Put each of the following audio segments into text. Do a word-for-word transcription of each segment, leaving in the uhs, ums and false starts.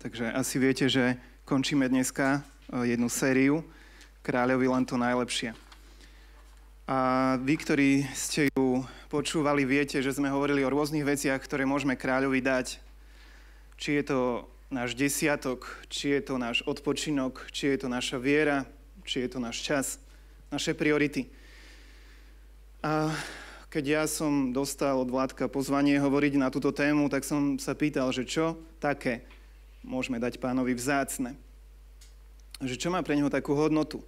Takže asi viete, že končíme dneska jednu sériu Kráľovi len to najlepšie. A vy, ktorí ste ju počúvali, viete, že sme hovorili o rôznych veciach, ktoré môžeme kráľovi dať. Či je to náš desiatok, či je to náš odpočinok, či je to naša viera, či je to náš čas, naše priority. A keď ja som dostal od Vládka pozvanie hovoriť na túto tému, tak som sa pýtal, že čo také môžeme dať Pánovi vzácne. Že čo má pre neho takú hodnotu.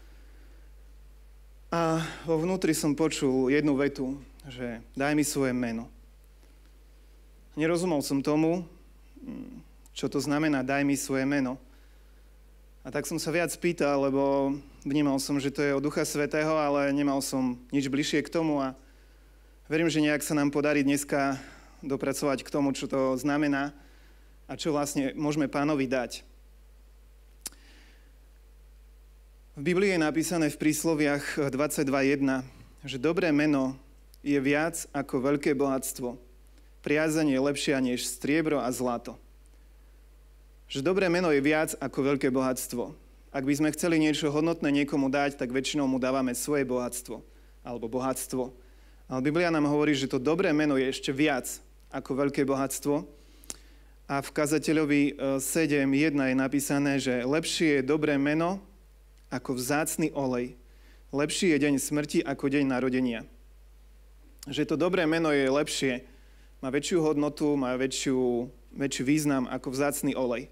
A vo vnútri som počul jednu vetu, že daj mi svoje meno. Nerozumel som tomu, čo to znamená daj mi svoje meno. A tak som sa viac pýtal, lebo vnímal som, že to je od Ducha Svätého, ale nemal som nič bližšie k tomu a verím, že nejak sa nám podarí dneska dopracovať k tomu, čo to znamená a čo vlastne môžeme Pánovi dať. V Biblii je napísané v prísloviach dvadsaťdva jedna, že dobré meno je viac ako veľké bohatstvo. Priazeň je lepšia než striebro a zlato. Že dobré meno je viac ako veľké bohatstvo. Ak by sme chceli niečo hodnotné niekomu dať, tak väčšinou mu dávame svoje bohatstvo alebo bohatstvo. Ale Biblia nám hovorí, že to dobré meno je ešte viac ako veľké bohatstvo. A v Kazateľovi sedem jedna je napísané, že lepšie je dobré meno ako vzácny olej. Lepší je deň smrti ako deň narodenia. Že to dobré meno je lepšie, má väčšiu hodnotu, má väčšiu, väčší význam ako vzácny olej.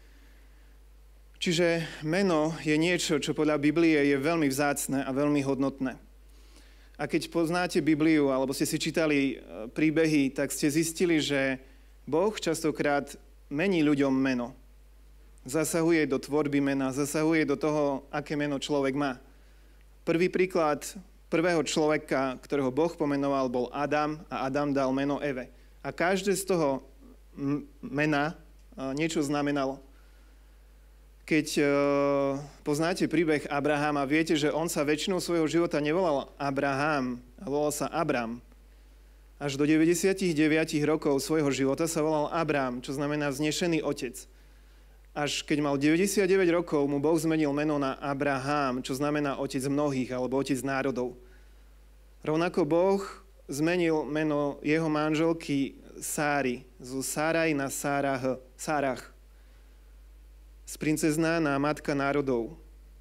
Čiže meno je niečo, čo podľa Biblie je veľmi vzácne a veľmi hodnotné. A keď poznáte Bibliu, alebo ste si čítali príbehy, tak ste zistili, že Boh častokrát mení ľuďom meno. Zasahuje do tvorby mena, zasahuje do toho, aké meno človek má. Prvý príklad prvého človeka, ktorého Boh pomenoval, bol Adam a Adam dal meno Eve. A každé z toho mena niečo znamenalo. Keď uh, poznáte príbeh Abrahama, viete, že on sa väčšinou svojho života nevolal Abraham, a volal sa Abram. Až do deväťdesiatdeväť rokov svojho života sa volal Abram, čo znamená vznešený otec. Až keď mal deväťdesiatdeväť rokov, mu Boh zmenil meno na Abraham, čo znamená otec mnohých, alebo otec národov. Rovnako Boh zmenil meno jeho manželky Sáry, zo Sáraj na Sárah, Sárach. Z princezná na matka národov.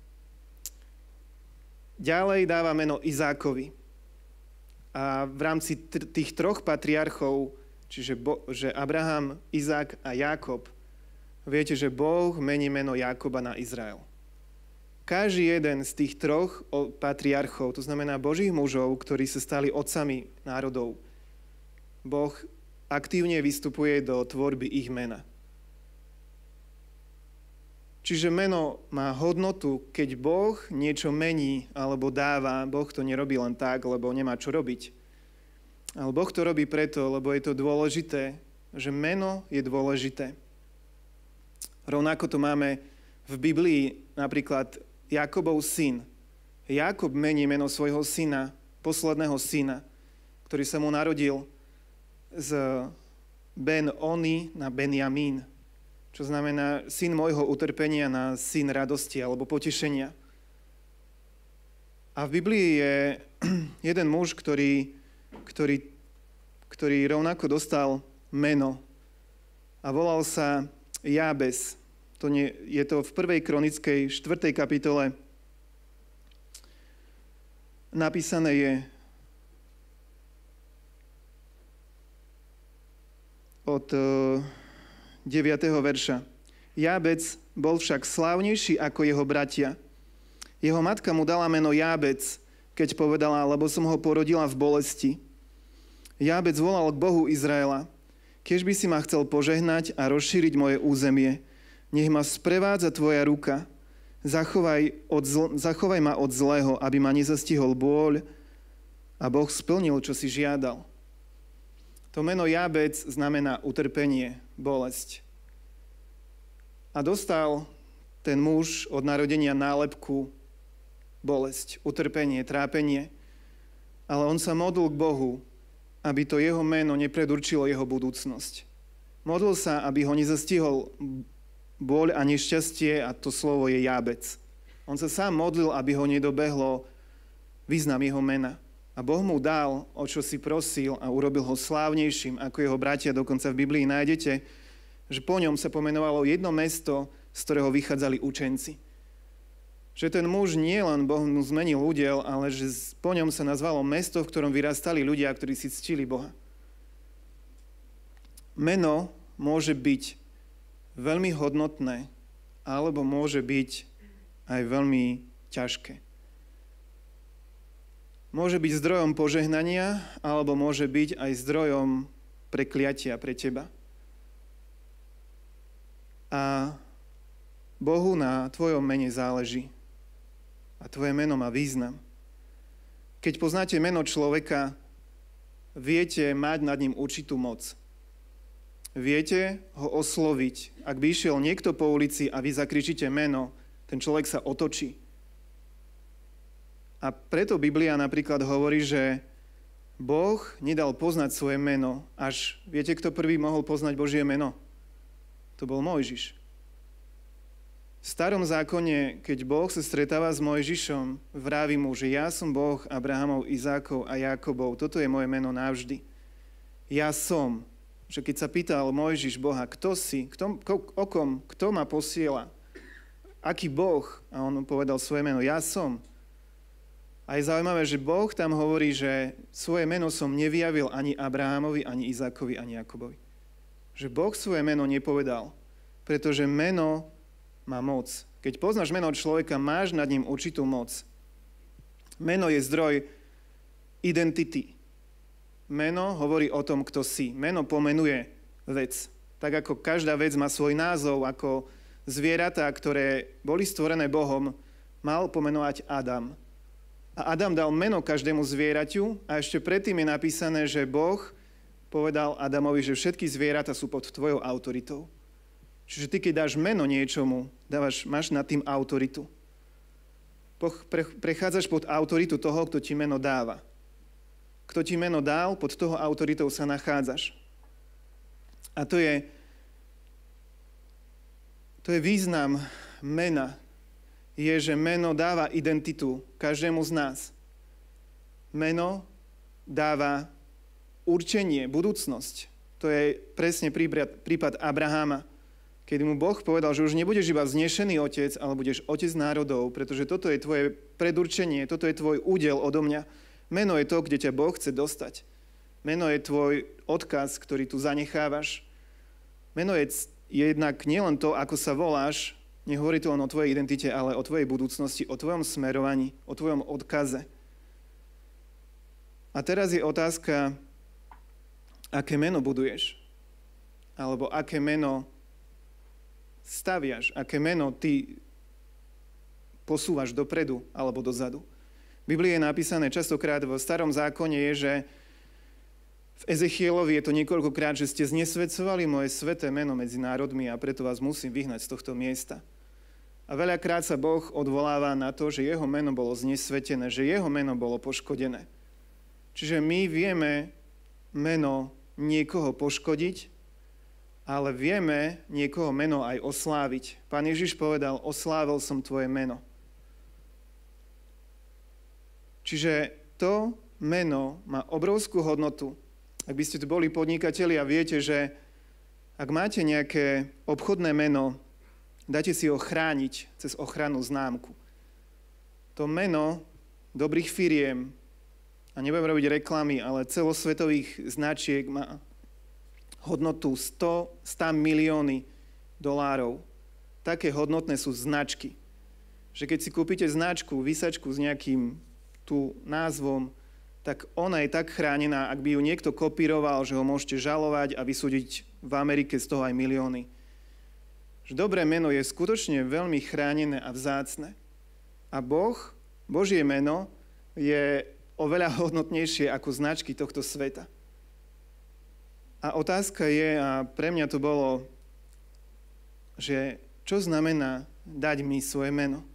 Ďalej dáva meno Izákovi. A v rámci t- tých troch patriarchov, čiže Bo- že Abraham, Izák a Jákob, viete, že Boh mení meno Jákoba na Izrael. Každý jeden z tých troch patriarchov, to znamená Božích mužov, ktorí sa stali otcami národov, Boh aktívne vystupuje do tvorby ich mena. Čiže meno má hodnotu, keď Boh niečo mení alebo dáva. Boh to nerobí len tak, lebo nemá čo robiť. Ale Boh to robí preto, lebo je to dôležité, že meno je dôležité. Rovnako to máme v Biblii napríklad Jakobov syn. Jakob mení meno svojho syna, posledného syna, ktorý sa mu narodil z Ben-Oni na Benjamín, čo znamená syn môjho utrpenia na syn radosti alebo potešenia. A v Biblii je jeden muž, ktorý, ktorý, ktorý rovnako dostal meno a volal sa Jábez. To nie, je to v prvej kronickej štvrtej kapitole. Napísané je od deviateho verša. Jábec bol však slávnejší ako jeho bratia. Jeho matka mu dala meno Jábec, keď povedala, lebo som ho porodila v bolesti. Jábec volal k Bohu Izraela. Keď by si ma chcel požehnať a rozšíriť moje územie, nech ma sprevádza tvoja ruka. Zachovaj, od zl- zachovaj ma od zlého, aby ma nezastihol bôľ. A Boh splnil, čo si žiadal. To meno Jábec znamená utrpenie, bolesť. A dostal ten muž od narodenia nálepku bolesť, utrpenie, trápenie. Ale on sa modlil k Bohu, aby to jeho meno nepredurčilo jeho budúcnosť. Modlil sa, aby ho nezastihol bôľ a nešťastie a to slovo je Jábec. On sa sám modlil, aby ho nedobehlo význam jeho mena. A Boh mu dal, o čo si prosil a urobil ho slávnejším, ako jeho bratia, dokonca v Biblii nájdete, že po ňom sa pomenovalo jedno mesto, z ktorého vychádzali učenci. Že ten muž nie len Boh mu zmenil údel, ale že po ňom sa nazvalo mesto, v ktorom vyrastali ľudia, ktorí si ctili Boha. Meno môže byť veľmi hodnotné, alebo môže byť aj veľmi ťažké. Môže byť zdrojom požehnania, alebo môže byť aj zdrojom prekliatia pre teba. A Bohu na tvojom mene záleží. A tvoje meno má význam. Keď poznáte meno človeka, viete mať nad ním určitú moc. Viete ho osloviť. Ak by išiel niekto po ulici a vy zakričíte meno, ten človek sa otočí. A preto Biblia napríklad hovorí, že Boh nedal poznať svoje meno, až viete, kto prvý mohol poznať Božie meno? To bol Mojžiš. V starom zákone, keď Boh sa stretáva s Mojžišom, vraví mu, že ja som Boh Abrahamov, Izákov a Jakobov. Toto je moje meno navždy. Ja som. Že keď sa pýtal Mojžiš Boha, kto si, kto, o kom, kto ma posiela, aký Boh, a on povedal svoje meno, ja som. A je zaujímavé, že Boh tam hovorí, že svoje meno som nevyjavil ani Abrahamovi, ani Izákovi, ani Jakobovi. Že Boh svoje meno nepovedal, pretože meno má moc. Keď poznáš meno človeka, máš nad ním určitú moc. Meno je zdroj identity. Meno hovorí o tom, kto si. Meno pomenuje vec. Tak ako každá vec má svoj názov, ako zvieratá, ktoré boli stvorené Bohom, mal pomenovať Adam. A Adam dal meno každému zvieraťu a ešte predtým je napísané, že Boh povedal Adamovi, že všetky zvieratá sú pod tvojou autoritou. Čiže ty, keď dáš meno niečomu, dávaš, máš nad tým autoritu. Prechádzaš pod autoritu toho, kto ti meno dáva. Kto ti meno dal, pod toho autoritou sa nachádzaš. A to je, to je význam mena. Je, že meno dáva identitu každému z nás. Meno dáva určenie, budúcnosť. To je presne prípad Abraháma, kedy mu Boh povedal, že už nebudeš iba vznešený otec, ale budeš otec národov, pretože toto je tvoje predurčenie, toto je tvoj údel odo mňa. Meno je to, kde ťa Boh chce dostať. Meno je tvoj odkaz, ktorý tu zanechávaš. Meno je, je jednak nielen to, ako sa voláš, nehovorí to len o tvojej identite, ale o tvojej budúcnosti, o tvojom smerovaní, o tvojom odkaze. A teraz je otázka, aké meno buduješ? Alebo aké meno staviaš? Aké meno ty posúvaš dopredu alebo dozadu? V Biblii je napísané častokrát v starom zákone je, že v Ezechielovi je to niekoľkokrát, že ste znesvedcovali moje sveté meno medzi národmi a preto vás musím vyhnať z tohto miesta. A veľakrát sa Boh odvoláva na to, že jeho meno bolo znesvetené, že jeho meno bolo poškodené. Čiže my vieme meno niekoho poškodiť, ale vieme niekoho meno aj osláviť. Pán Ježiš povedal, oslávil som tvoje meno. Čiže to meno má obrovskú hodnotu. Ak by ste tu boli podnikatelia, viete, že ak máte nejaké obchodné meno, dáte si ho chrániť cez ochrannú známku. To meno dobrých firiem, a nebudem robiť reklamy, ale celosvetových značiek má hodnotu sto, sto milióny dolárov. Také hodnotné sú značky. Že keď si kúpite značku, výsačku s nejakým tu názvom, tak ona je tak chránená, ak by ju niekto kopíroval, že ho môžete žalovať a vysúdiť v Amerike z toho aj milióny. Že dobré meno je skutočne veľmi chránené a vzácne. A Boh, Božie meno, je oveľa hodnotnejšie ako značky tohto sveta. A otázka je, a pre mňa to bolo, že čo znamená dať mi svoje meno?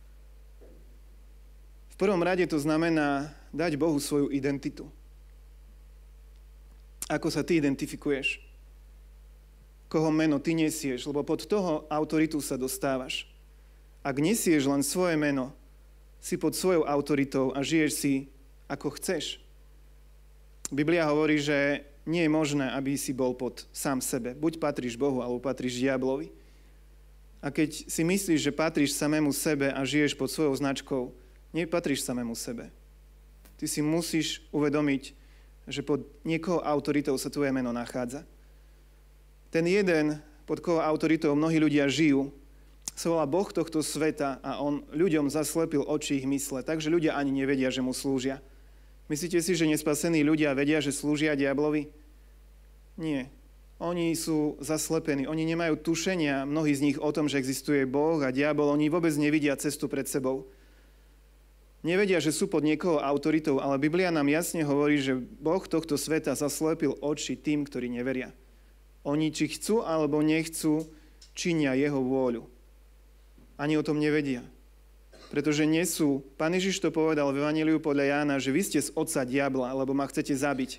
V prvom rade to znamená dať Bohu svoju identitu. Ako sa ty identifikuješ? koho meno ty nesieš, lebo pod toho autoritu sa dostávaš. Ak nesieš len svoje meno, si pod svojou autoritou a žiješ si ako chceš. Biblia hovorí, že nie je možné, aby si bol pod sám sebe. Buď patríš Bohu, alebo patríš diablovi. A keď si myslíš, že patríš samému sebe a žiješ pod svojou značkou, nepatríš samému sebe. Ty si musíš uvedomiť, že pod niekoho autoritou sa tvoje meno nachádza. Ten jeden, pod koho autoritou mnohí ľudia žijú, sa volá Boh tohto sveta a on ľuďom zaslepil oči ich mysle, takže ľudia ani nevedia, že mu slúžia. Myslíte si, že nespasení ľudia vedia, že slúžia diablovi? Nie. Oni sú zaslepení, oni nemajú tušenia, mnohí z nich o tom, že existuje Boh a diabol, oni vôbec nevidia cestu pred sebou. Nevedia, že sú pod niekoho autoritou, ale Biblia nám jasne hovorí, že Boh tohto sveta zaslepil oči tým, ktorí neveria. Oni, či chcú alebo nechcú, činia jeho vôľu. Ani o tom nevedia. Pretože nesú, Pán Ježiš to povedal v Evanjeliu podľa Jána, že vy ste z otca diabla, lebo ma chcete zabiť.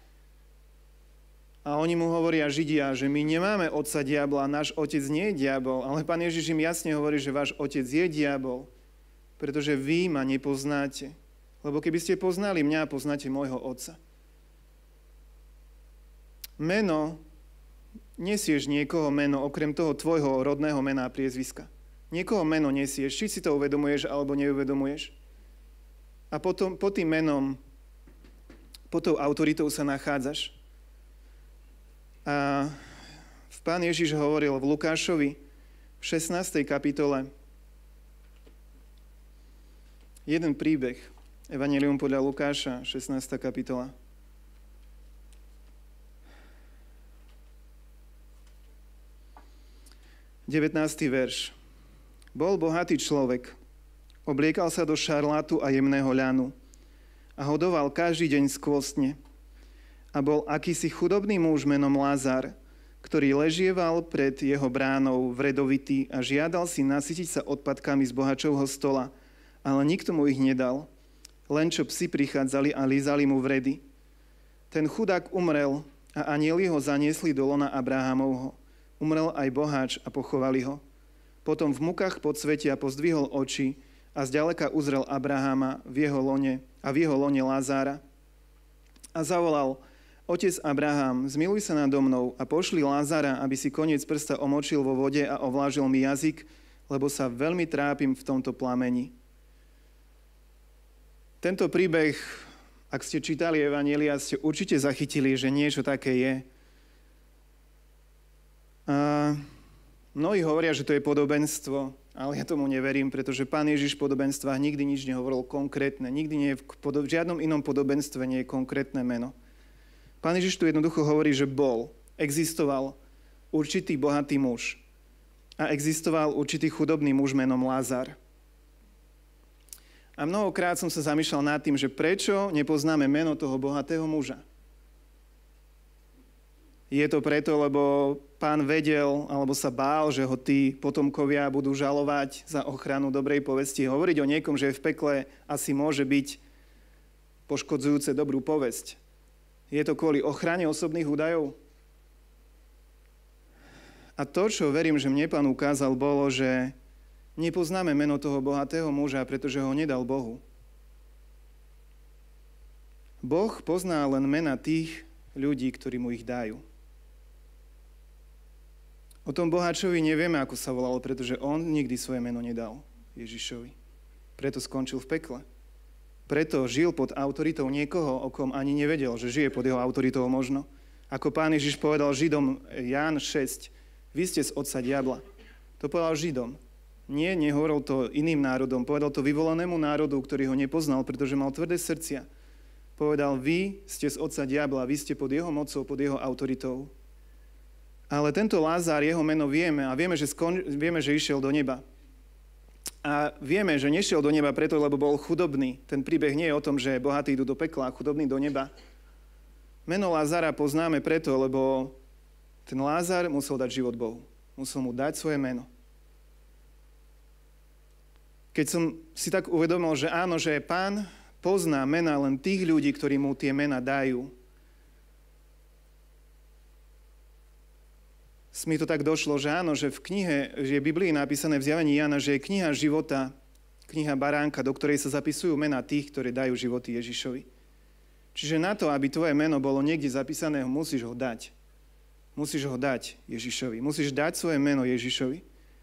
A oni mu hovoria, Židia, že my nemáme otca diabla, náš otec nie je diabol, ale Pán Ježiš im jasne hovorí, že váš otec je diabol, pretože vy ma nepoznáte. Lebo keby ste poznali mňa, poznáte môjho otca. Meno, nesieš niekoho meno, okrem toho tvojho rodného mena a priezviska. Niekoho meno nesieš, či si to uvedomuješ, alebo neuvedomuješ. A potom, pod tým menom, pod tou autoritou sa nachádzaš. A Pán Ježiš hovoril v Lukášovi v šestnástej kapitole jeden príbeh. Evanjelium podľa Lukáša, šestnásta kapitola. devätnásty verš. Bol bohatý človek, obliekal sa do šarlátu a jemného ľanu a hodoval každý deň skvostne. A bol akýsi chudobný muž menom Lázar, ktorý ležieval pred jeho bránou vredovitý a žiadal si nasytiť sa odpadkami z bohačovho stola, ale nikto mu ich nedal, len čo psi prichádzali a lízali mu vredy. Ten chudák umrel a anjeli ho zaniesli do lona Abrahamovho. Umrel aj boháč a pochovali ho. Potom v mukách podsvetia pozdvihol oči a zďaleka uzrel Abrahama v jeho lone a v jeho lone Lázára. A zavolal: Otec Abraham, zmiluj sa nado mnou a pošli Lázára, aby si koniec prsta omočil vo vode a ovlážil mi jazyk, lebo sa veľmi trápim v tomto plameni. Tento príbeh, ak ste čítali Evanjelia, ste určite zachytili, že niečo také je. A mnohí hovoria, že to je podobenstvo, ale ja tomu neverím, pretože Pán Ježiš v podobenstvách nikdy nič nehovoril konkrétne. Nikdy nie je v, podob- v žiadnom inom podobenstve nie je konkrétne meno. Pán Ježiš tu jednoducho hovorí, že bol, existoval určitý bohatý muž a existoval určitý chudobný muž menom Lázar. A mnohokrát som sa zamýšľal nad tým, že prečo nepoznáme meno toho bohatého muža. Je to preto, lebo Pán vedel, alebo sa bál, že ho tí potomkovia budú žalovať za ochranu dobrej povesti. Hovoriť o niekom, že je v pekle, asi môže byť poškodzujúce dobrú povesť. Je to kvôli ochrane osobných údajov? A to, čo verím, že mne Pán ukázal, bolo, že nepoznáme meno toho bohatého muža, pretože ho nedal Bohu. Boh pozná len mena tých ľudí, ktorí mu ich dajú. O tom boháčovi nevieme, ako sa volal, pretože on nikdy svoje meno nedal Ježišovi. Preto skončil v pekle. Preto žil pod autoritou niekoho, o kom ani nevedel, že žije pod jeho autoritou možno. Ako Pán Ježiš povedal Židom, Ján šesť, vy ste z otca diabla. To povedal Židom. Nie, nehovoril to iným národom. Povedal to vyvolanému národu, ktorý ho nepoznal, pretože mal tvrdé srdcia. Povedal, vy ste z otca diabla, vy ste pod jeho mocou, pod jeho autoritou. Ale tento Lázar, jeho meno vieme a vieme, že, skon, vieme, že išiel do neba. A vieme, že nešiel do neba preto, lebo bol chudobný. Ten príbeh nie je o tom, že bohatí idú do pekla a chudobní do neba. Meno Lázara poznáme preto, lebo ten Lázar musel dať život Bohu. Musel mu dať svoje meno. Keď som si tak uvedomil, že áno, že Pán pozná mena len tých ľudí, ktorí mu tie mena dajú, mi to tak došlo, že áno, že v knihe, že je v Biblii napísané v Zjavení Jána, že je kniha života, kniha Baránka, do ktorej sa zapisujú mená tých, ktorí dajú životy Ježišovi. Čiže na to, aby tvoje meno bolo niekde zapísané, musíš ho dať. Musíš ho dať Ježišovi. Musíš dať svoje meno Ježišovi.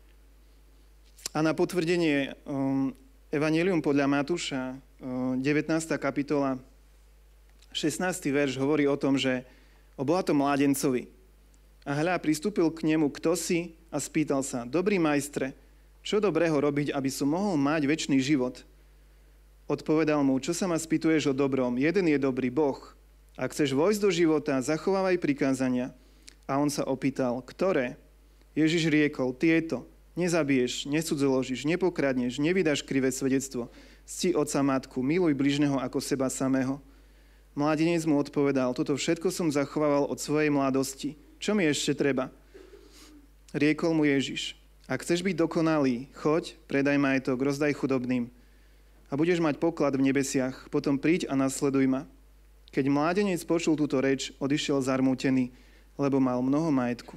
A na potvrdenie um, Evangelium podľa Matúša, um, devätnásta kapitola, šestnásty verš hovorí o tom, že o bohatom mládencovi. A hľa, pristúpil k nemu kto si a spýtal sa, dobrý majstre, čo dobrého robiť, aby som mohol mať večný život? Odpovedal mu, čo sa ma spýtuješ o dobrom? Jeden je dobrý Boh. Ak chceš vojsť do života, zachovávaj prikázania. A on sa opýtal, ktoré? Ježiš riekol, tieto. Nezabiješ, necudzoložíš, nepokradneš, nevydáš krivé svedectvo. Cti otca matku, miluj bližneho ako seba samého. Mládenec mu odpovedal, toto všetko som zachovával od svojej mladosti. Čo mi ešte treba? Riekol mu Ježiš, ak chceš byť dokonalý, choď, predaj majetok, rozdaj chudobným a budeš mať poklad v nebesiach, potom príď a nasleduj ma. Keď mládenec počul túto reč, odišiel zarmútený, lebo mal mnoho majetku.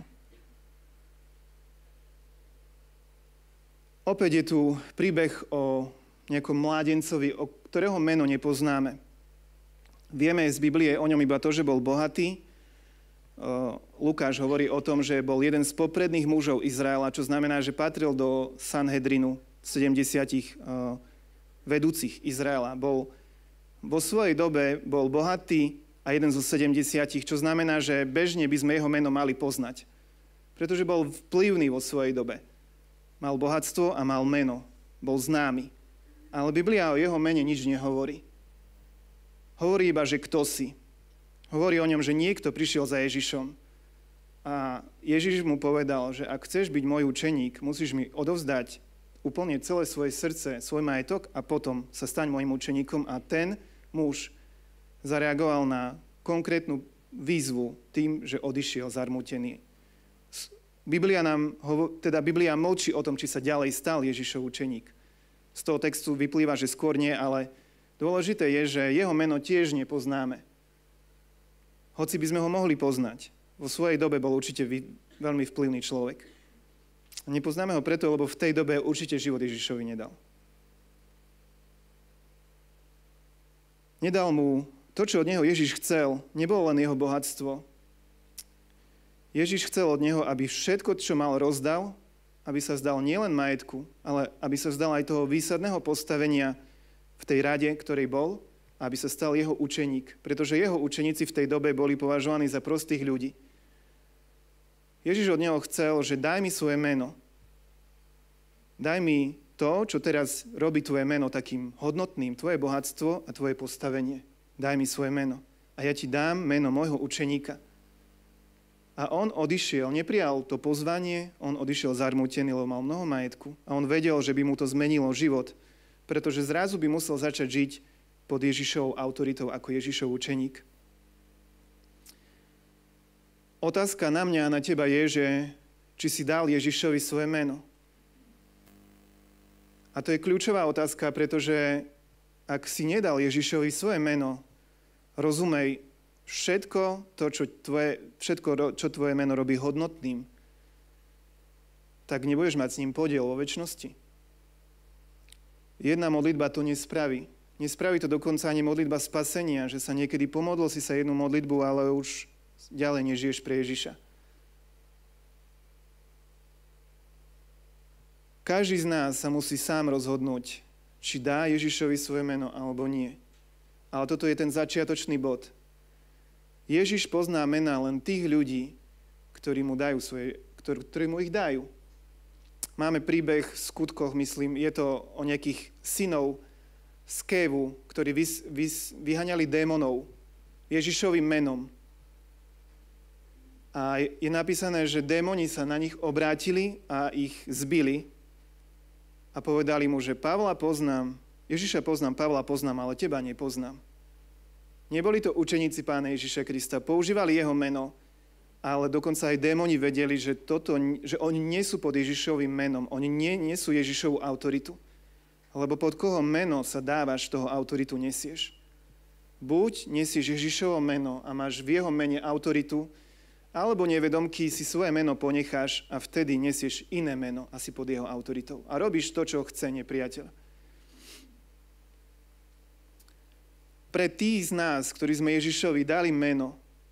Opäť je tu príbeh o nejakom mládencovi, o ktorého meno nepoznáme. Vieme z Biblie o ňom iba to, že bol bohatý. Lukáš hovorí o tom, že bol jeden z popredných mužov Izraela, čo znamená, že patril do Sanhedrinu sedemdesiatich vedúcich Izraela. Bol, vo svojej dobe bol bohatý a jeden zo sedemdesiatich, čo znamená, že bežne by sme jeho meno mali poznať. Pretože bol vplyvný vo svojej dobe. Mal bohatstvo a mal meno. Bol známy. Ale Biblia o jeho mene nič nehovorí. Hovorí iba, že kto si. Hovorí o ňom, že niekto prišiel za Ježišom a Ježiš mu povedal, že ak chceš byť môj učeník, musíš mi odovzdať úplne celé svoje srdce, svoj majetok a potom sa staň môjim učeníkom. A ten muž zareagoval na konkrétnu výzvu tým, že odišiel zarmútený. Biblia nám, teda Biblia mlčí o tom, či sa ďalej stal Ježišov učeník. Z toho textu vyplýva, že skôr nie, ale dôležité je, že jeho meno tiež nepoznáme. Hoci by sme ho mohli poznať. Vo svojej dobe bol určite veľmi vplyvný človek. Nepoznáme ho preto, lebo v tej dobe určite život Ježišovi nedal. Nedal mu to, čo od neho Ježiš chcel, nebolo len jeho bohatstvo. Ježiš chcel od neho, aby všetko, čo mal, rozdal, aby sa vzdal nielen majetku, ale aby sa vzdal aj toho výsadného postavenia v tej rade, ktorej bol, aby sa stal jeho učeník, pretože jeho učeníci v tej dobe boli považovaní za prostých ľudí. Ježiš od neho chcel, že daj mi svoje meno. Daj mi to, čo teraz robí tvoje meno takým hodnotným, tvoje bohatstvo a tvoje postavenie. Daj mi svoje meno. A ja ti dám meno môjho učeníka. A on odišiel, neprijal to pozvanie, on odišiel zarmútený, lebo mal mnoho majetku. A on vedel, že by mu to zmenilo život, pretože zrazu by musel začať žiť pod Ježišovou autoritou ako Ježišov učeník. Otázka na mňa a na teba je, že či si dal Ježišovi svoje meno. A to je kľúčová otázka, pretože ak si nedal Ježišovi svoje meno, rozumej, všetko to, čo tvoje, všetko, čo tvoje meno robí hodnotným, tak nebudeš mať s ním podiel vo večnosti. Jedna modlitba to nespraví. Nespraví to dokonca ani modlitba spasenia, že sa niekedy pomodlil si sa jednu modlitbu, ale už ďalej nežiješ pre Ježiša. Každý z nás sa musí sám rozhodnúť, či dá Ježišovi svoje meno alebo nie. Ale toto je ten začiatočný bod. Ježiš pozná mená len tých ľudí, ktorí mu dajú svoje, ktorí, ktorí mu ich dajú. Máme príbeh v skutkoch, myslím, je to o nejakých synov z Kévu, ktorí vys, vys, vyhaňali démonov Ježišovým menom. A je napísané, že démoni sa na nich obrátili a ich zbili a povedali mu, že Pavla poznám, Ježiša poznám, Pavla poznám, ale teba nepoznám. Neboli to učeníci Pána Ježiša Krista, používali jeho meno, ale dokonca aj démoni vedeli, že, toto, že oni nie sú pod Ježišovým menom, oni nie, nie sú Ježišovú autoritu. Lebo pod koho meno sa dávaš, toho autoritu nesieš. Buď nesieš Ježišovo meno a máš v jeho mene autoritu alebo nevedomky si svoje meno ponecháš a vtedy nesieš iné meno asi pod jeho autoritou. A robíš to, čo chce nepriateľ. Pre tých z nás, ktorí sme Ježišovi dali meno,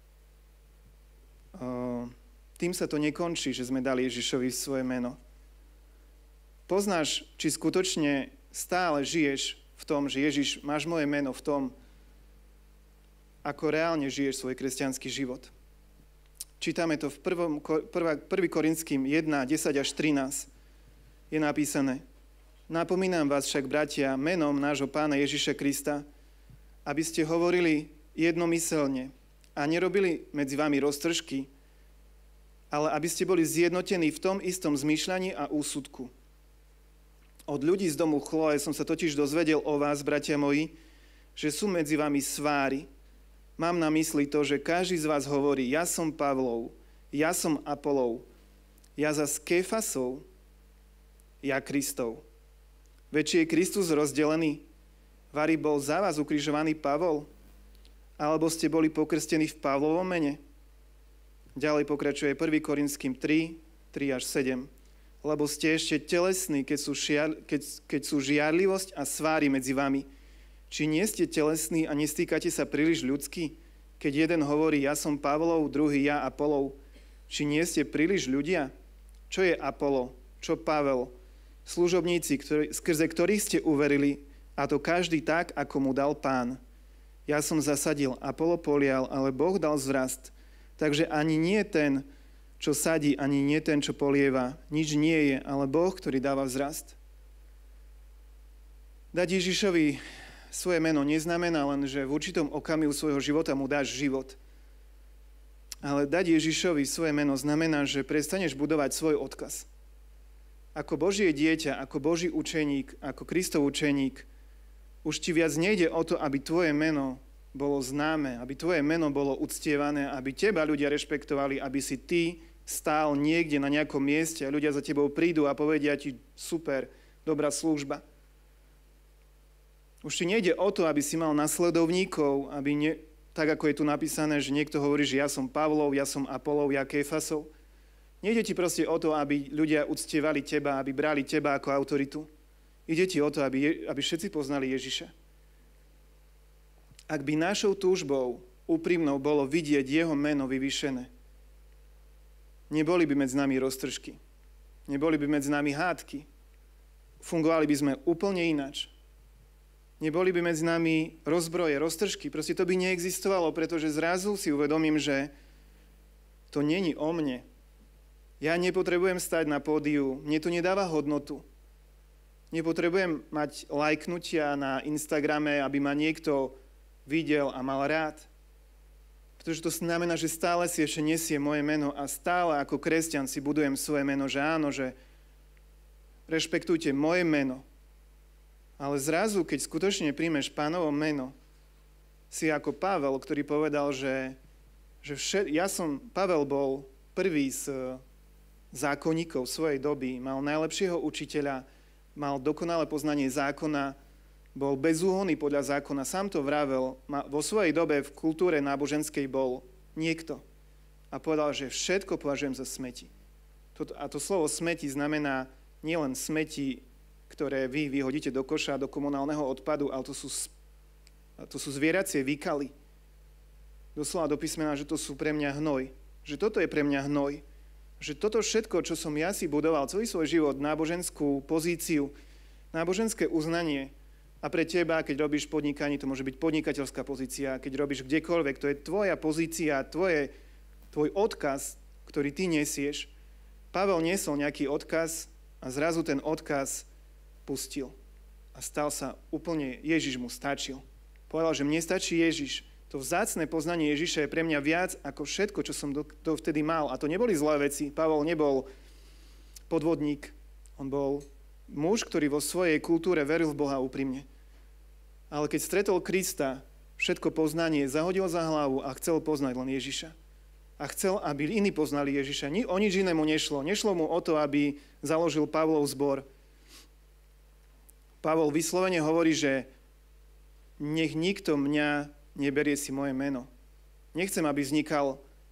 tým sa to nekončí, že sme dali Ježišovi svoje meno. Poznáš, či skutočne stále žiješ v tom, že Ježiš, máš moje meno v tom, ako reálne žiješ svoj kresťanský život. Čítame to v prvý Korinským jeden, desať až trinásť. Je napísané: Napomínam vás však, bratia, menom nášho Pána Ježiša Krista, aby ste hovorili jednomyselne a nerobili medzi vami roztržky, ale aby ste boli zjednotení v tom istom zmýšľaní a úsudku. Od ľudí z domu Chloe som sa totiž dozvedel o vás, bratia moji, že sú medzi vami svári. Mám na mysli to, že každý z vás hovorí: ja som Pavlov, ja som Apolov, ja zas Kéfasov, ja Kristov. Veď či je Kristus rozdelený? Vari bol za vás ukrižovaný Pavol? Alebo ste boli pokrstení v Pavlovom mene? Ďalej pokračuje prvý Korinským tri, tri až sedem. Lebo ste ešte telesní, keď sú, šiar, keď, keď sú žiarlivosť a svári medzi vami. Či nie ste telesní a nestýkate sa príliš ľudsky? Keď jeden hovorí: ja som Pavlov, druhý ja Apolov. Či nie ste príliš ľudia? Čo je Apolo? Čo Pavel? Služobníci, ktorý, skrze ktorých ste uverili, a to každý tak, ako mu dal Pán. Ja som zasadil, Apolo polial, ale Boh dal vzrast. Takže ani nie ten, čo sadí, ani nie ten, čo polieva. Nič nie je, ale Boh, ktorý dáva vzrast. Dať Ježišovi svoje meno neznamená len, že v určitom okamihu svojho života mu dáš život. Ale dať Ježišovi svoje meno znamená, že prestaneš budovať svoj odkaz. Ako Božie dieťa, ako Boží učeník, ako Kristov učeník, už ti viac nejde o to, aby tvoje meno bolo známe, aby tvoje meno bolo uctievané, aby teba ľudia rešpektovali, aby si ty stál niekde na nejakom mieste a ľudia za tebou prídu a povedia ti: super, dobrá služba. Už ti nejde o to, aby si mal nasledovníkov, aby ne, tak ako je tu napísané, že niekto hovorí, že ja som Pavlov, ja som Apolov, ja Kéfasov. Nejde ti proste o to, aby ľudia uctievali teba, aby brali teba ako autoritu. Ide ti o to, aby, aby všetci poznali Ježiša. Ak by našou túžbou úprimnou bolo vidieť jeho meno vyvýšené, neboli by medzi nami roztržky, neboli by medzi nami hádky, fungovali by sme úplne ináč. Neboli by medzi nami rozbroje, roztržky, proste to by neexistovalo, pretože zrazu si uvedomím, že to není o mne. Ja nepotrebujem stať na pódiu, mne to nedáva hodnotu. Nepotrebujem mať lajknutia na Instagrame, aby ma niekto videl a mal rád. Pretože to znamená, že stále si ešte nesie moje meno a stále ako kresťan si budujem svoje meno, že áno, že rešpektujte moje meno. Ale zrazu, keď skutočne príjmeš Pánovo meno, si ako Pavel, ktorý povedal, že, že všet, ja som, Pavel bol prvý z zákonníkov svojej doby, mal najlepšieho učiteľa, mal dokonalé poznanie zákona, bol bezúhonný podľa zákona, sám to vravel, vo svojej dobe v kultúre náboženskej bol niekto a povedal, že všetko považujem za smeti. A to slovo smeti znamená nielen smeti, ktoré vy vyhodíte do koša, do komunálneho odpadu, ale to sú, to sú zvieracie výkaly. Doslova do písmena, že to sú pre mňa hnoj. Že toto je pre mňa hnoj. Že toto všetko, čo som ja si budoval, celý svoj život, náboženskú pozíciu, náboženské uznanie, a pre teba, keď robíš podnikanie, to môže byť podnikateľská pozícia, keď robíš kdekoľvek, to je tvoja pozícia, tvoje, tvoj odkaz, ktorý ty nesieš. Pavel niesol nejaký odkaz a zrazu ten odkaz pustil a stal sa úplne, Ježiš mu stačil. Povedal, že mne stačí Ježiš. To vzácne poznanie Ježiša je pre mňa viac ako všetko, čo som dovtedy mal. A to neboli zlé veci. Pavel nebol podvodník. On bol muž, ktorý vo svojej kultúre veril v Boha úprimne. Ale keď stretol Krista, všetko poznanie zahodil za hlavu a chcel poznať len Ježiša. A chcel, aby iní poznali Ježiša. O nič inému nešlo. Nešlo mu o to, aby založil Pavlov zbor. Pavol vyslovene hovorí, že nech nikto mňa neberie si moje meno. Nechcem, aby vznikal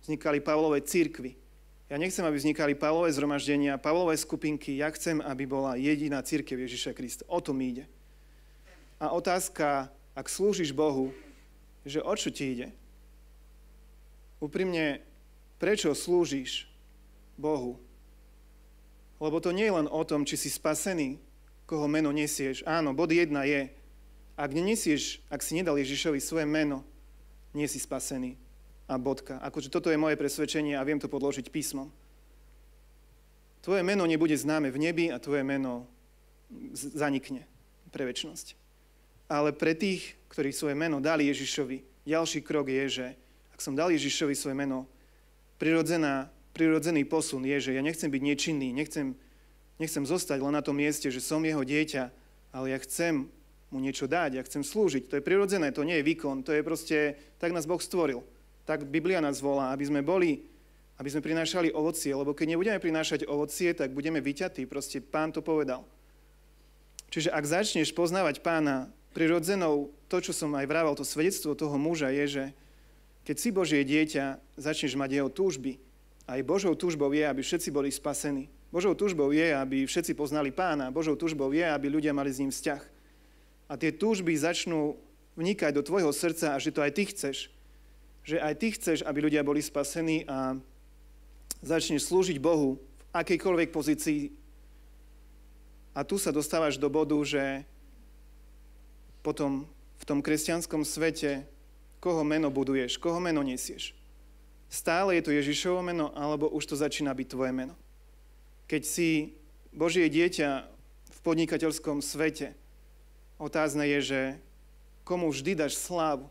vznikali Pavlové cirkvi. Ja nechcem, aby vznikali Pavlové zhromaždenia, Pavlové skupinky. Ja chcem, aby bola jediná cirkev Ježiša Krista. O tom ide. A otázka, ak slúžiš Bohu, že o čo ti ide? Úprimne, prečo slúžiš Bohu? Lebo to nie je len o tom, či si spasený, koho meno nesieš. Áno, bod jedna je, ak nenesieš, ak si nedal Ježišovi svoje meno, nie si spasený. A bodka. Akože toto je moje presvedčenie a viem to podložiť písmom. Tvoje meno nebude známe v nebi a tvoje meno zanikne pre večnosť. Ale pre tých, ktorí svoje meno dali Ježišovi, ďalší krok je, že ak som dal Ježišovi svoje meno, prirodzená, prirodzený posun je, že ja nechcem byť nečinný, nechcem, nechcem zostať len na tom mieste, že som jeho dieťa, ale ja chcem mu niečo dať, ja chcem slúžiť. To je prirodzené, to nie je výkon, to je proste, tak nás Boh stvoril. Tak Biblia nás volá, aby sme boli, aby sme prinášali ovocie, lebo keď nebudeme prinášať ovocie, tak budeme vyťatí, proste Pán to povedal. Čiže ak začneš poznávať Pána prirodzenou, to, čo som aj vravel, to svedectvo toho muža je, že keď si Božie dieťa, začneš mať jeho túžby. Aj Božou túžbou je, aby všetci boli spasení. Božou túžbou je, aby všetci poznali Pána. Božou túžbou je, aby ľudia mali s ním vzťah. A tie túžby začnú vnikať do tvojho srdca a že to aj ty chceš. Že aj ty chceš, aby ľudia boli spasení a začneš slúžiť Bohu v akejkoľvek pozícii. A tu sa dostávaš do bodu, že potom v tom kresťanskom svete, koho meno buduješ, koho meno nesieš. Stále je to Ježišovo meno, alebo už to začína byť tvoje meno. Keď si Božie dieťa v podnikateľskom svete, otázne je, že komu vždy dáš slávu.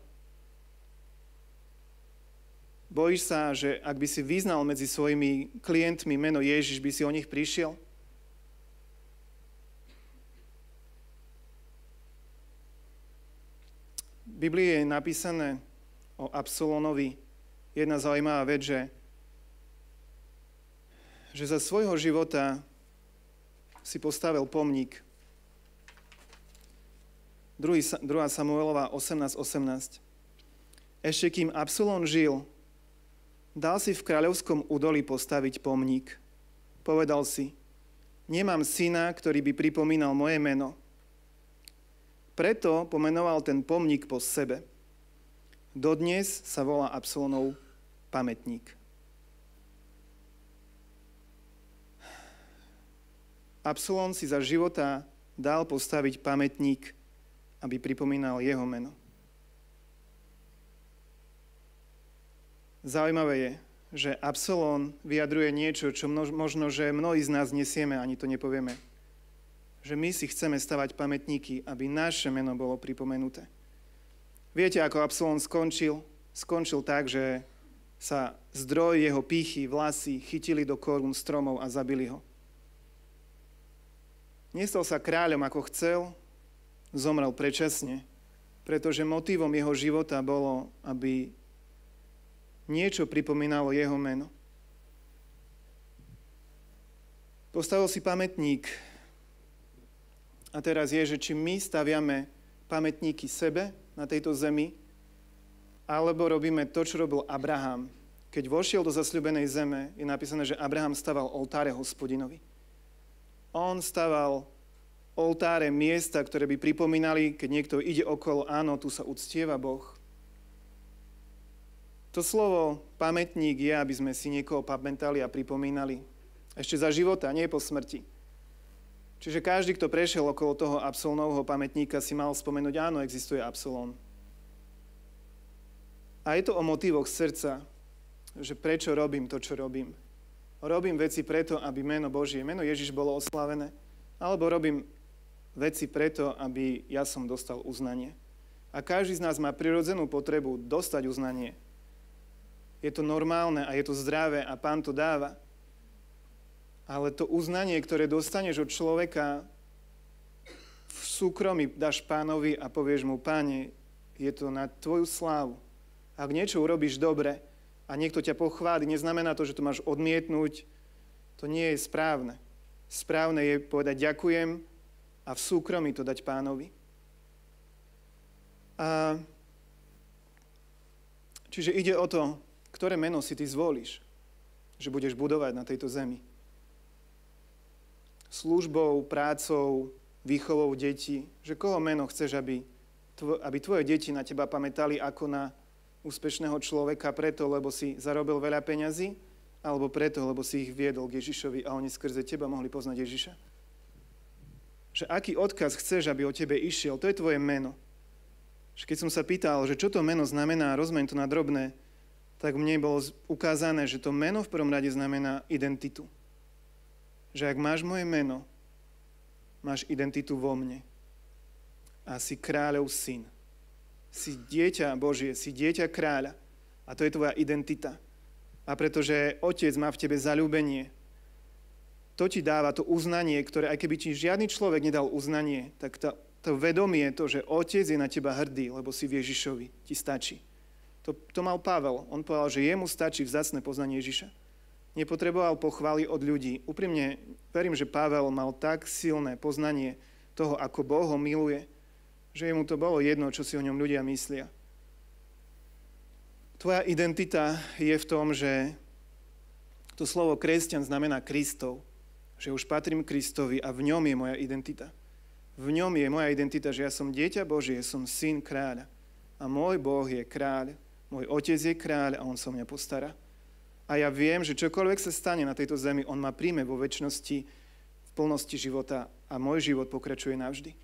Bojíš sa, že ak by si vyznal medzi svojimi klientmi meno Ježiš, by si o nich prišiel? V Biblii je napísané o Absalónovi jedna zaujímavá vec, že, že za svojho života si postavil pomník. druhá Samuelova osemnásť osemnásť. Ešte kým Absalón žil, dal si v kráľovskom údolí postaviť pomník. Povedal si, nemám syna, ktorý by pripomínal moje meno. Preto pomenoval ten pomník po sebe. Dodnes sa volá Absalónov pamätník. Absalón si za života dal postaviť pamätník, aby pripomínal jeho meno. Zaujímavé je, že Absalón vyjadruje niečo, čo možno, že mnohí z nás nesieme, ani to nepovieme. Že my si chceme stavať pamätníky, aby naše meno bolo pripomenuté. Viete, ako Absalón skončil? Skončil tak, že sa zdroj jeho pýchy, vlasy chytili do korún stromov a zabili ho. Nestal sa kráľom, ako chcel, zomrel predčasne, pretože motívom jeho života bolo, aby niečo pripomínalo jeho meno. Postavil si pamätník a teraz je, že či my staviame pamätníky sebe na tejto zemi, alebo robíme to, čo robil Abraham. Keď vošiel do zasľúbenej zeme, je napísané, že Abraham staval oltáre Hospodinovi. On staval oltáre, miesta, ktoré by pripomínali, keď niekto ide okolo, áno, tu sa uctieva Boh. To slovo pamätník je, aby sme si niekoho pamätali a pripomínali. Ešte za života, nie po smrti. Čiže každý, kto prešiel okolo toho Absalónovho pamätníka, si mal spomenúť, áno, existuje Absalón. A je to o motívoch srdca, že prečo robím to, čo robím. Robím veci preto, aby meno Božie, meno Ježiš bolo oslávené, alebo robím veci preto, aby ja som dostal uznanie. A každý z nás má prirodzenú potrebu dostať uznanie. Je to normálne a je to zdravé a Pán to dáva. Ale to uznanie, ktoré dostaneš od človeka, v súkromí dáš Pánovi a povieš mu, Páne, je to na tvoju slávu. Ak niečo urobíš dobre a niekto ťa pochváli, neznamená to, že to máš odmietnúť. To nie je správne. Správne je povedať ďakujem a v súkromí to dať Pánovi. A čiže ide o to, ktoré meno si ty zvolíš, že budeš budovať na tejto zemi. Službou, prácou, výchovou detí, že koho meno chceš, aby, tvo, aby tvoje deti na teba pamätali ako na úspešného človeka preto, lebo si zarobil veľa peňazí, alebo preto, lebo si ich viedol k Ježišovi a oni skrze teba mohli poznať Ježiša. Že aký odkaz chceš, aby o tebe išiel, to je tvoje meno. Že keď som sa pýtal, že čo to meno znamená, rozmeň to na drobné, tak mne bolo ukázané, že to meno v prvom rade znamená identitu. Že ak máš moje meno, máš identitu vo mne. A si kráľov syn. Si dieťa Božie, si dieťa kráľa. A to je tvoja identita. A pretože Otec má v tebe zaľúbenie, to ti dáva to uznanie, ktoré aj keby ti žiadny človek nedal uznanie, tak to, to vedomie, to, že Otec je na teba hrdý, lebo si v Ježišovi, ti stačí. To, to mal Pavel. On povedal, že jemu stačí vzácne poznanie Ježiša. Nepotreboval pochvály od ľudí. Úprimne verím, že Pavel mal tak silné poznanie toho, ako Boh ho miluje, že jemu to bolo jedno, čo si o ňom ľudia myslia. Tvoja identita je v tom, že to slovo kresťan znamená Kristov. Že už patrím Kristovi a v ňom je moja identita. V ňom je moja identita, že ja som dieťa Božie, som syn kráľa. A môj Boh je kráľ, môj Otec je kráľ a on sa o mňa postará. A ja viem, že čokoľvek sa stane na tejto zemi, on ma príjme vo večnosti, v plnosti života a môj život pokračuje navždy.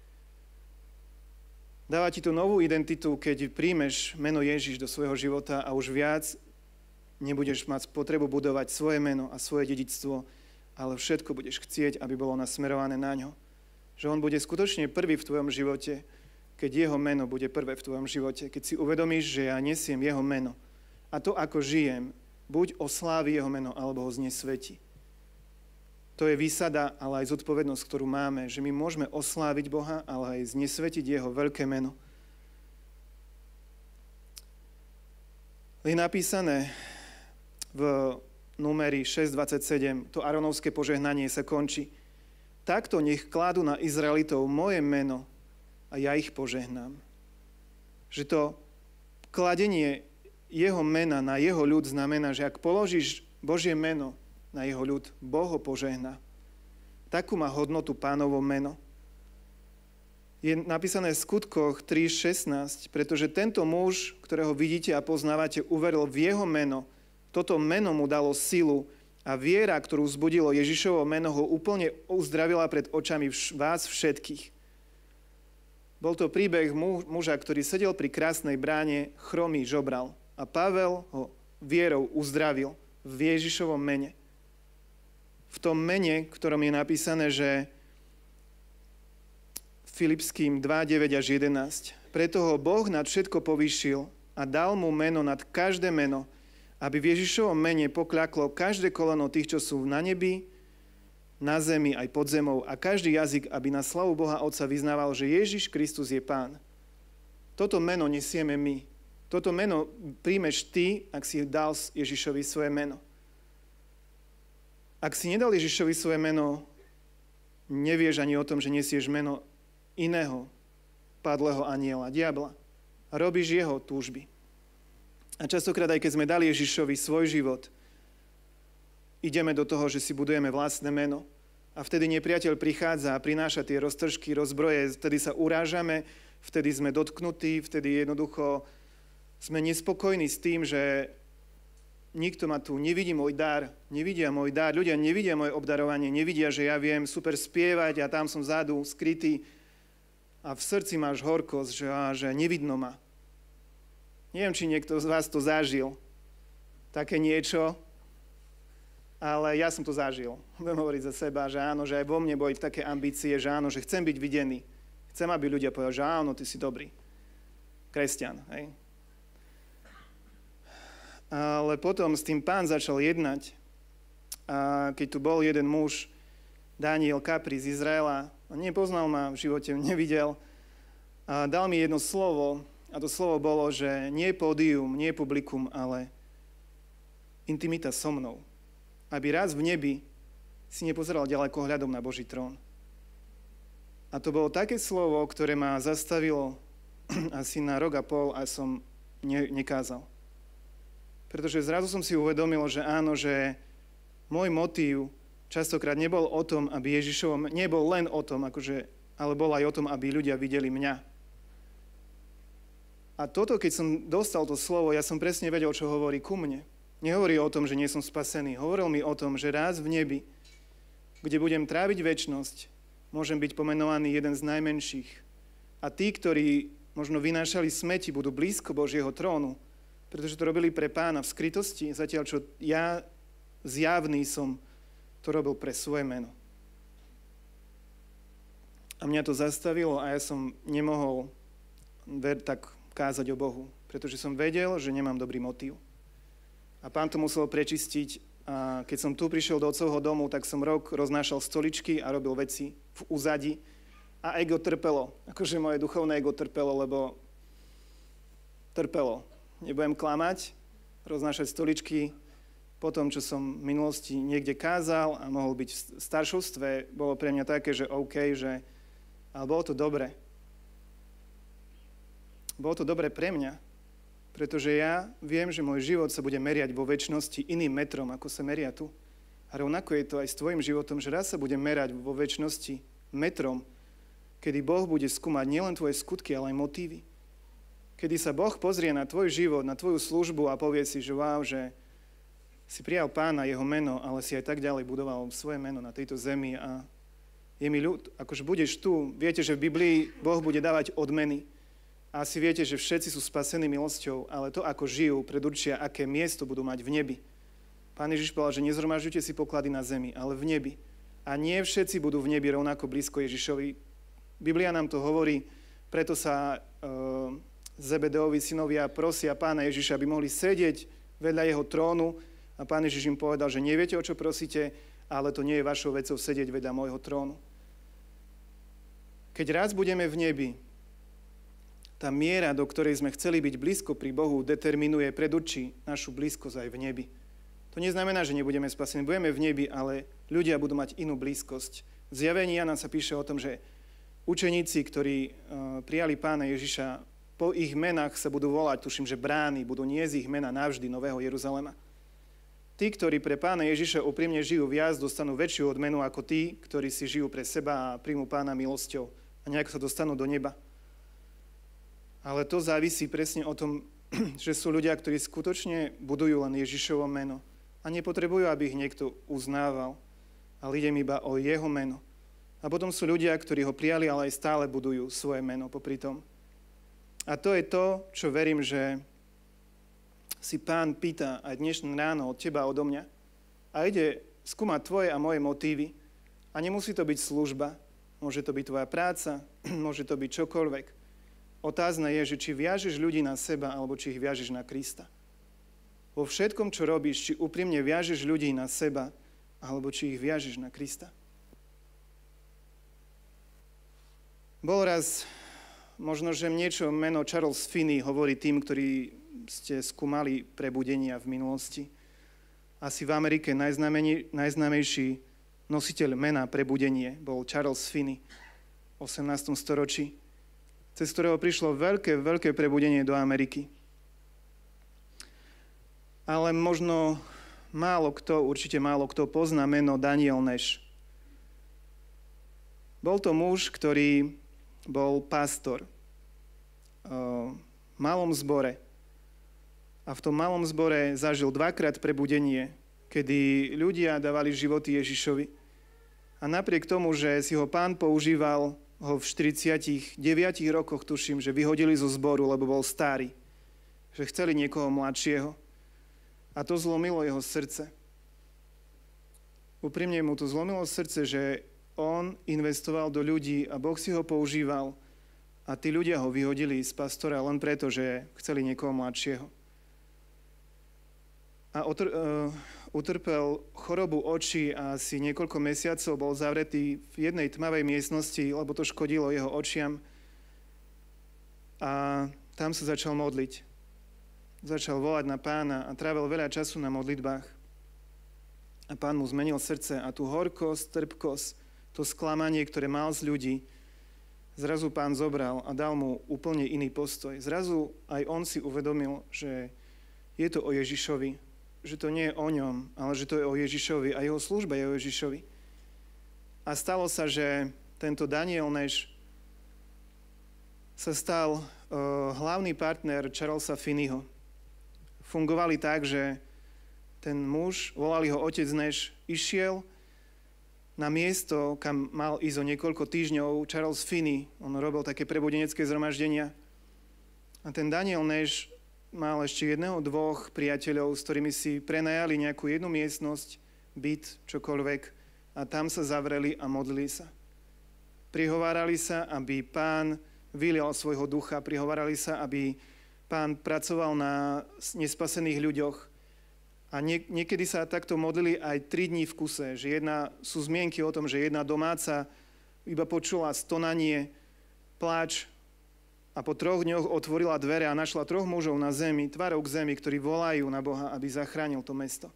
Dáva ti to novú identitu, keď príjmeš meno Ježiš do svojho života a už viac nebudeš mať potrebu budovať svoje meno a svoje dedičstvo, ale všetko budeš chcieť, aby bolo nasmerované na ňo. Že on bude skutočne prvý v tvojom živote, keď jeho meno bude prvé v tvojom živote. Keď si uvedomíš, že ja nesiem jeho meno a to, ako žijem, buď oslávi jeho meno, alebo ho znesvetí. To je výsada, ale aj zodpovednosť, ktorú máme, že my môžeme osláviť Boha, ale aj znesvetiť jeho veľké meno. Je napísané v Númeri šesť dvadsaťsedem, to Aronovské požehnanie sa končí. Takto nech kladú na Izraelitov moje meno a ja ich požehnám. Že to kladenie jeho mena na jeho ľud znamená, že ak položíš Božie meno na jeho ľud, Boh ho požehná. Takú má hodnotu Pánovo meno. Je napísané v Skutkoch tri šestnásť, pretože tento muž, ktorého vidíte a poznávate, uveril v jeho meno. Toto meno mu dalo silu a viera, ktorú vzbudilo Ježišovo meno, ho úplne uzdravila pred očami vš- vás všetkých. Bol to príbeh muža, ktorý sedel pri krásnej bráne, chromý žobral. A Pavel ho vierou uzdravil v Ježišovom mene. V tom mene, ktorom je napísané, že Filipským dva deväť až jedenásť. Preto ho Boh nad všetko povýšil a dal mu meno nad každé meno, aby v Ježišovom mene pokľaklo každé koleno tých, čo sú na nebi, na zemi aj pod zemou a každý jazyk, aby na slavu Boha Otca vyznával, že Ježiš Kristus je Pán. Toto meno nesieme my. Toto meno príjmeš ty, ak si dal Ježišovi svoje meno. Ak si nedal Ježišovi svoje meno, nevieš ani o tom, že nesieš meno iného padlého anjela, diabla. A robíš jeho túžby. A častokrát, aj keď sme dali Ježišovi svoj život, ideme do toho, že si budujeme vlastné meno. A vtedy nepriateľ prichádza a prináša tie roztržky, rozbroje, vtedy sa urážame, vtedy sme dotknutí, vtedy jednoducho sme nespokojní s tým, že nikto ma tu nevidí môj dar, nevidia môj dar, ľudia nevidia moje obdarovanie, nevidia, že ja viem super spievať a tam som vzadu skrytý a v srdci máš horkosť, že, á, že nevidno ma. Neviem, či niekto z vás to zažil, také niečo, ale ja som to zažil. Budem hovoriť za seba, že áno, že aj vo mne boli také ambície, že áno, že chcem byť videný. Chcem, aby ľudia povedali, že áno, ty si dobrý. Kresťan, hej. Ale potom s tým Pán začal jednať. A keď tu bol jeden muž, Daniel Kapri z Izraela, on nepoznal ma, v živote nevidel, a dal mi jedno slovo, a to slovo bolo, že nie pódium, nie publikum, ale intimita so mnou. Aby raz v nebi si nepozeral ďaleko hľadom na Boží trón. A to bolo také slovo, ktoré ma zastavilo asi na rok a pol a som ne- nekázal. Pretože zrazu som si uvedomil, že áno, že môj motív častokrát nebol o tom, aby Ježišovo, nebol len o tom, akože, ale bol aj o tom, aby ľudia videli mňa. A toto, keď som dostal to slovo, ja som presne vedel, čo hovorí ku mne. Nehovorí o tom, že nie som spasený. Hovoril mi o tom, že raz v nebi, kde budem tráviť večnosť, môžem byť pomenovaný jeden z najmenších. A tí, ktorí možno vynášali smeti, budú blízko Božieho trónu, pretože to robili pre Pána v skrytosti, zatiaľ čo ja zjavný som to robil pre svoje meno. A mňa to zastavilo a ja som nemohol ver, tak kázať o Bohu, pretože som vedel, že nemám dobrý motív. A Pán to musel prečistiť a keď som tu prišiel do otcovho domu, tak som rok roznášal stoličky a robil veci v úzadi a ego trpelo. Akože moje duchovné ego trpelo, lebo trpelo. Nebudem klamať, roznášať stoličky po tom, čo som v minulosti niekde kázal a mohol byť v staršovstve, bolo pre mňa také, že OK, že, ale bolo to dobre. Bolo to dobre pre mňa, pretože ja viem, že môj život sa bude meriať vo večnosti iným metrom, ako sa meria tu. A rovnako je to aj s tvojim životom, že raz sa bude merať vo večnosti metrom, kedy Boh bude skúmať nielen tvoje skutky, ale aj motívy. Kedy sa Boh pozrie na tvoj život, na tvoju službu a povie si, že wow, že si prijal Pána, jeho meno, ale si aj tak ďalej budoval svoje meno na tejto zemi a je mi ľud, akože budeš tu, viete, že v Biblii Boh bude dávať odmeny a asi viete, že všetci sú spasení milosťou, ale to, ako žijú, predurčia, aké miesto budú mať v nebi. Pán Ježiš povedal, že nezhromažďujte si poklady na zemi, ale v nebi. A nie všetci budú v nebi rovnako blízko Ježišovi. Biblia nám to hovorí, preto sa uh, Zebedeovi synovia prosia Pána Ježiša, aby mohli sedieť vedľa jeho trónu a Pán Ježiš im povedal, že neviete, o čo prosíte, ale to nie je vašou vecou sedieť vedľa môjho trónu. Keď raz budeme v nebi, tá miera, do ktorej sme chceli byť blízko pri Bohu, determinuje, predurčí našu blízkosť aj v nebi. To neznamená, že nebudeme spasení. Budeme v nebi, ale ľudia budú mať inú blízkosť. V zjavení Jana sa píše o tom, že učeníci, ktorí uh, prijali Pána Ježiša, po ich menách sa budú volať, tuším, že brány, budú niesť ich mena navždy Nového Jeruzalema. Tí, ktorí pre Pána Ježiša úprimne žijú viac, dostanú väčšiu odmenu ako tí, ktorí si žijú pre seba a príjmu Pána milosťou a nejako sa dostanú do neba. Ale to závisí presne o tom, že sú ľudia, ktorí skutočne budujú len Ježišovo meno a nepotrebujú, aby ich niekto uznával, ale ide im iba o jeho meno. A potom sú ľudia, ktorí ho prijali, ale aj stále budujú svoje meno popri tom. A to je to, čo verím, že si Pán pýta aj dnešné ráno od teba a odo mňa a ide skúmať tvoje a moje motívy. A nemusí to byť služba, môže to byť tvoja práca, môže to byť čokoľvek. Otázne je, že či viažeš ľudí na seba, alebo či ich viažeš na Krista. Vo všetkom, čo robíš, či úprimne viažeš ľudí na seba, alebo či ich viažeš na Krista. Bol raz, možno, že niečo meno Charles Finney hovorí tým, ktorí ste skúmali prebudenia v minulosti. Asi v Amerike najznámejší nositeľ mena prebudenie bol Charles Finney v osemnástom storočí, cez ktorého prišlo veľké, veľké prebudenie do Ameriky. Ale možno málo kto, určite málo kto pozná meno Daniel Nash. Bol to muž, ktorý bol pastor v malom zbore. A v tom malom zbore zažil dvakrát prebudenie, kedy ľudia dávali životy Ježišovi. A napriek tomu, že si ho Pán používal, ho v štyridsiatich deviatich rokoch, tuším, že vyhodili zo zboru, lebo bol starý. Že chceli niekoho mladšieho. A to zlomilo jeho srdce. Úprimne mu to zlomilo srdce, že on investoval do ľudí a Boh si ho používal a tí ľudia ho vyhodili z pastora len preto, že chceli niekoho mladšieho. A otr- uh, utrpel chorobu očí a asi niekoľko mesiacov bol zavretý v jednej tmavej miestnosti, lebo to škodilo jeho očiam. A tam sa začal modliť. Začal volať na Pána a trávil veľa času na modlitbách. A Pán mu zmenil srdce a tú horkosť, trpkosť, to sklamanie, ktoré mal z ľudí, zrazu Pán zobral a dal mu úplne iný postoj. Zrazu aj on si uvedomil, že je to o Ježišovi. Že to nie je o ňom, ale že to je o Ježišovi a jeho služba je o Ježišovi. A stalo sa, že tento Daniel Nash sa stal uh, hlavný partner Charlesa Finneyho. Fungovali tak, že ten muž, volali ho otec Nash, išiel na miesto, kam mal ísť o niekoľko týždňov Charles Finney. On robil také prebudenecké zhromaždenia. A ten Daniel Nash mal ešte jedného, dvoch priateľov, s ktorými si prenajali nejakú jednu miestnosť, byt, čokoľvek, a tam sa zavreli a modlili sa. Prihovárali sa, aby Pán vylial svojho ducha, prihovárali sa, aby Pán pracoval na nespasených ľuďoch. A nie, niekedy sa takto modlili aj tri dní v kuse, že jedna, sú zmienky o tom, že jedna domáca iba počula stonanie, pláč, a po troch dňoch otvorila dvere a našla troch mužov na zemi, tvárou k zemi, ktorí volajú na Boha, aby zachránil to mesto.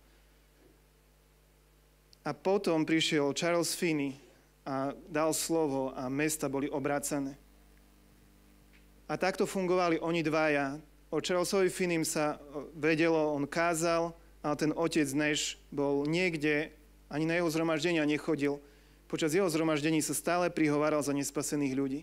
A potom prišiel Charles Finney a dal slovo a mesta boli obrácané. A takto fungovali oni dvaja. O Charlesovi Finneym sa vedelo, on kázal, ale ten otec Nash bol niekde, ani na jeho zhromaždenia nechodil. Počas jeho zhromaždení sa stále prihováral za nespasených ľudí.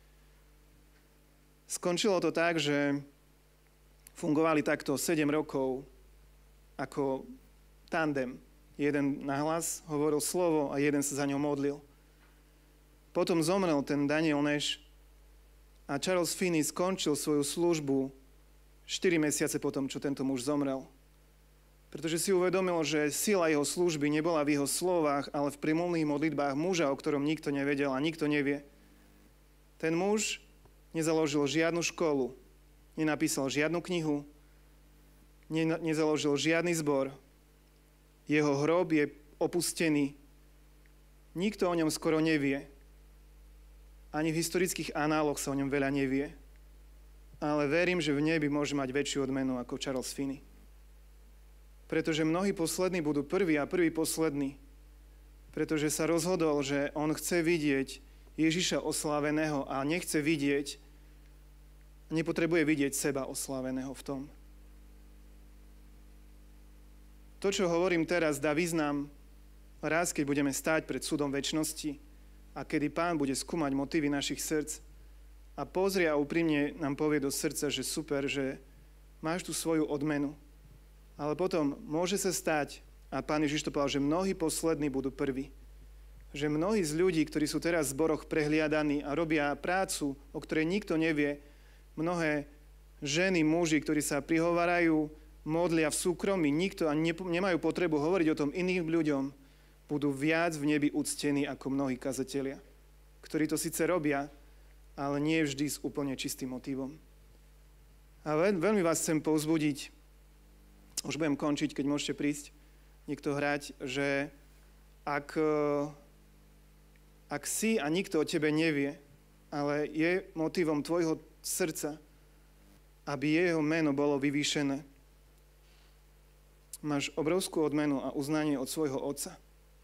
Skončilo to tak, že fungovali takto sedem rokov ako tandem. Jeden nahlas hovoril slovo a jeden sa za ňou modlil. Potom zomrel ten Daniel Nash a Charles Finney skončil svoju službu štyri mesiace potom, čo tento muž zomrel. Pretože si uvedomil, že sila jeho služby nebola v jeho slovách, ale v primulných modlitbách muža, o ktorom nikto nevedel a nikto nevie. Ten muž nezaložil žiadnu školu, nenapísal žiadnu knihu, ne, nezaložil žiadny zbor. Jeho hrob je opustený. Nikto o ňom skoro nevie. Ani v historických análoch sa o ňom veľa nevie. Ale verím, že v nebi môže mať väčšiu odmenu ako Charles Finney. Pretože mnohí poslední budú prví a prví poslední. Pretože sa rozhodol, že on chce vidieť Ježiša osláveného a nechce vidieť, nepotrebuje vidieť seba osláveného v tom. To, čo hovorím teraz, dá význam raz, keď budeme stáť pred súdom večnosti a kedy Pán bude skúmať motívy našich srdc a pozrie a úprimne nám povie do srdca, že super, že máš tu svoju odmenu. Ale potom môže sa stať, a Pán Ježiš to povedal, že mnohí poslední budú prví. Že mnohí z ľudí, ktorí sú teraz v zboroch prehliadaní a robia prácu, o ktorej nikto nevie, mnohé ženy, muži, ktorí sa prihovárajú, modlia v súkromí, nikto a ne, nemajú potrebu hovoriť o tom iným ľuďom, budú viac v nebi uctení ako mnohí kazatelia, ktorí to síce robia, ale nie vždy s úplne čistým motívom. A veľ, veľmi vás chcem povzbudiť, už budem končiť, keď môžete prísť niekto hrať, že ak... Ak si a nikto o tebe nevie, ale je motivom tvojho srdca, aby jeho meno bolo vyvýšené, máš obrovskú odmenu a uznanie od svojho Otca.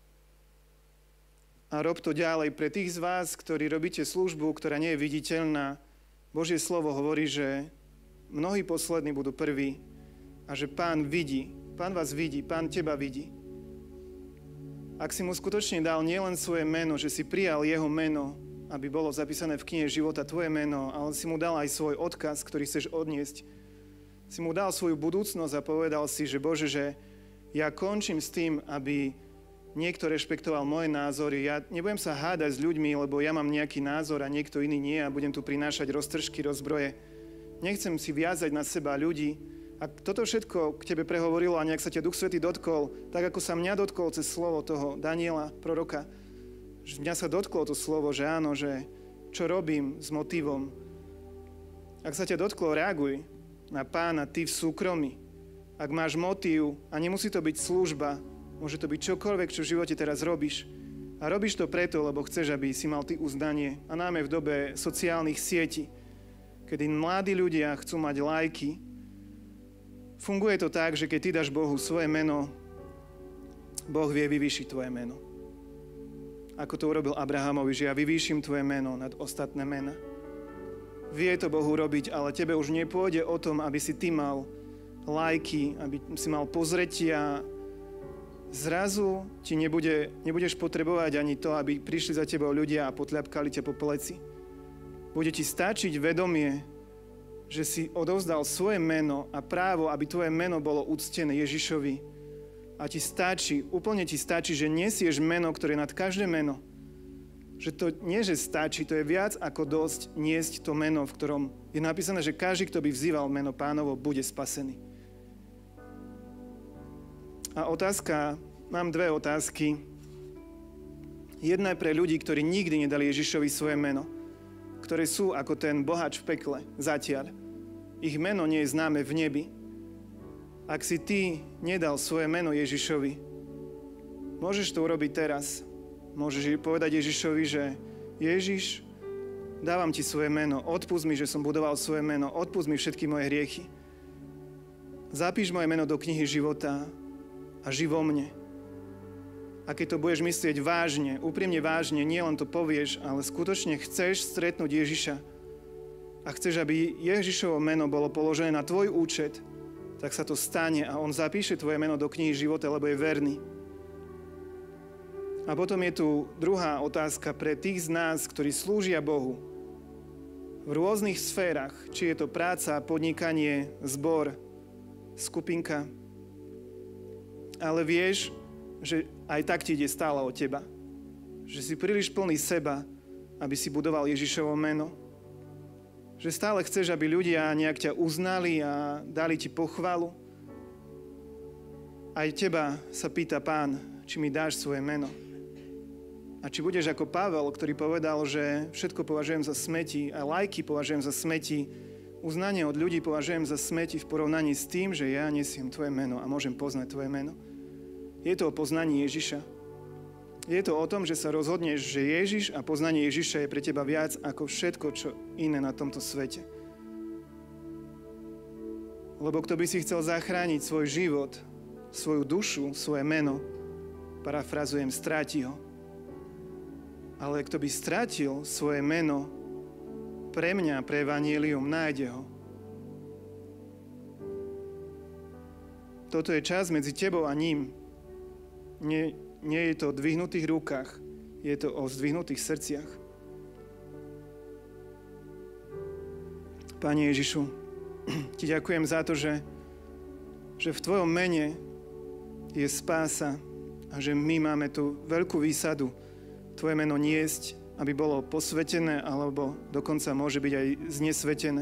A rob to ďalej. Pre tých z vás, ktorí robíte službu, ktorá nie je viditeľná, Božie slovo hovorí, že mnohí poslední budú prví a že Pán vidí, Pán vás vidí, Pán teba vidí. Ak si mu skutočne dal nielen svoje meno, že si prijal jeho meno, aby bolo zapísané v knihe života tvoje meno, ale si mu dal aj svoj odkaz, ktorý chceš odniesť. Si mu dal svoju budúcnosť a povedal si, že Bože, že ja končím s tým, aby niekto rešpektoval moje názory. Ja nebudem sa hádať s ľuďmi, lebo ja mám nejaký názor a niekto iný nie a budem tu prinášať roztržky, rozbroje. Nechcem si viazať na seba ľudí. Ak toto všetko k tebe prehovorilo a nejak sa ťa Duch Svätý dotkol, tak ako sa mňa dotkol cez slovo toho Daniela, proroka, že mňa sa dotklo to slovo, že áno, že čo robím s motivom. Ak sa ťa dotklo, reaguj na Pána, ty v súkromí. Ak máš motív, a nemusí to byť služba, môže to byť čokoľvek, čo v živote teraz robíš. A robíš to preto, lebo chceš, aby si mal ty uznanie. A najmä v dobe sociálnych sietí, kedy mladí ľudia chcú mať lajky. Funguje to tak, že keď ty dáš Bohu svoje meno, Boh vie vyvýšiť tvoje meno. Ako to urobil Abrahamovi, že ja vyvýšim tvoje meno nad ostatné mena. Vie to Bohu robiť, ale tebe už nepôjde o tom, aby si ty mal lajky, aby si mal pozretia. Zrazu ti nebude, nebudeš potrebovať ani to, aby prišli za tebou ľudia a potľapkali ťa po pleci. Bude ti stačiť vedomie, že si odovzdal svoje meno a právo, aby tvoje meno bolo uctené Ježišovi. A ti stačí, úplne ti stačí, že nesieš meno, ktoré je nad každé meno. Že to nie, že stačí, to je viac ako dosť niesť to meno, v ktorom je napísané, že každý, kto by vzýval meno Pánovo, bude spasený. A otázka, mám dve otázky. Jedna je pre ľudí, ktorí nikdy nedali Ježišovi svoje meno, ktoré sú ako ten boháč v pekle, zatiaľ. Ich meno nie je známe v nebi. Ak si ty nedal svoje meno Ježišovi, môžeš to urobiť teraz. Môžeš povedať Ježišovi, že Ježiš, dávam ti svoje meno, odpusť mi, že som budoval svoje meno, odpusť mi všetky moje hriechy. Zapíš moje meno do knihy života a ži vo mne. A keď to budeš myslieť vážne, úprimne vážne, nie len to povieš, ale skutočne chceš stretnúť Ježiša a chceš, aby Ježišovo meno bolo položené na tvoj účet, tak sa to stane a on zapíše tvoje meno do knihy života, lebo je verný. A potom je tu druhá otázka pre tých z nás, ktorí slúžia Bohu v rôznych sférach, či je to práca, podnikanie, zbor, skupinka, ale vieš, že aj tak ti ide stále o teba. Že si príliš plný seba, aby si budoval Ježišovo meno. Že stále chceš, aby ľudia nejak ťa uznali a dali ti pochvalu. Aj teba sa pýta Pán, či mi dáš svoje meno. A či budeš ako Pavel, ktorý povedal, že všetko považujem za smeti a lajky považujem za smeti, uznanie od ľudí považujem za smeti v porovnaní s tým, že ja nesiem tvoje meno a môžem poznať tvoje meno. Je to o poznaní Ježiša. Je to o tom, že sa rozhodneš, že Ježiš a poznanie Ježiša je pre teba viac ako všetko, čo iné na tomto svete. Lebo kto by si chcel zachrániť svoj život, svoju dušu, svoje meno, parafrazujem, stráti ho. Ale kto by strátil svoje meno, pre mňa, pre evanjelium, nájde ho. Toto je čas medzi tebou a ním. Nie, nie je to o dvihnutých rukách, je to o zdvihnutých srdciach. Pane Ježišu, ti ďakujem za to, že, že v tvojom mene je spása a že my máme tú veľkú výsadu tvoje meno niesť, aby bolo posvetené alebo dokonca môže byť aj znesvetené.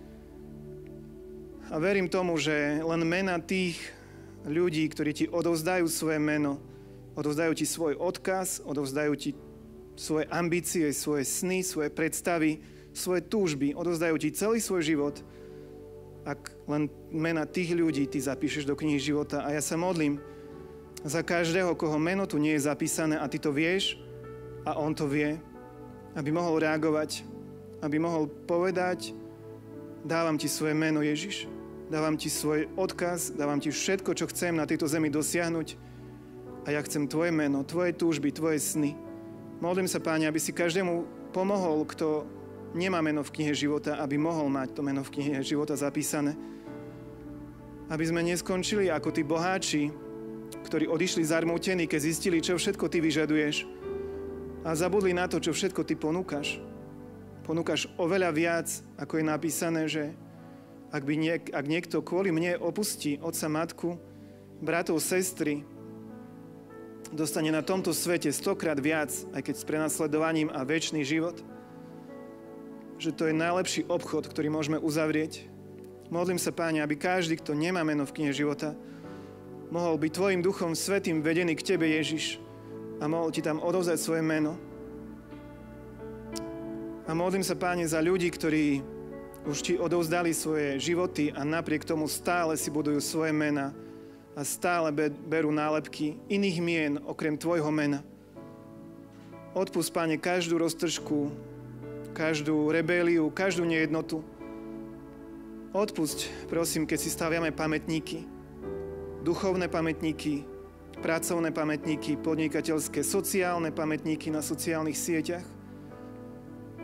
A verím tomu, že len mena tých ľudí, ktorí ti odovzdajú svoje meno, odovzdajú ti svoj odkaz, odovzdajú ti svoje ambície, svoje sny, svoje predstavy, svoje túžby, odovzdajú ti celý svoj život. Ak len mena tých ľudí ty zapíšeš do knihy života. A ja sa modlím za každého, koho meno tu nie je zapísané a ty to vieš a on to vie, aby mohol reagovať, aby mohol povedať, dávam ti svoje meno, Ježiš. Dávam ti svoj odkaz, dávam ti všetko, čo chcem na tejto zemi dosiahnuť a ja chcem tvoje meno, tvoje túžby, tvoje sny. Modlím sa, Páne, aby si každému pomohol, kto nemá meno v knihe života, aby mohol mať to meno v knihe života zapísané. Aby sme neskončili ako tí boháči, ktorí odišli zarmútení, keď zistili, čo všetko ty vyžaduješ a zabudli na to, čo všetko ty ponúkaš. Ponúkaš oveľa viac, ako je napísané, že Ak, by niek- ak niekto kvôli mne opustí otca, matku, bratov, sestry, dostane na tomto svete stokrát viac, aj keď s prenasledovaním a večný život, že to je najlepší obchod, ktorý môžeme uzavrieť. Modlím sa, Páne, aby každý, kto nemá meno v knihe života, mohol byť tvojim duchom svätým vedený k tebe, Ježiš, a mohol ti tam odovzdať svoje meno. A modlím sa, Páne, za ľudí, ktorí už ti odovzdali svoje životy a napriek tomu stále si budujú svoje mena a stále berú nálepky iných mien okrem tvojho mena. Odpusť, Pane, každú roztržku, každú rebéliu, každú nejednotu. Odpusť, prosím, keď si staviame pamätníky, duchovné pamätníky, pracovné pamätníky, podnikateľské, sociálne pamätníky na sociálnych sieťach.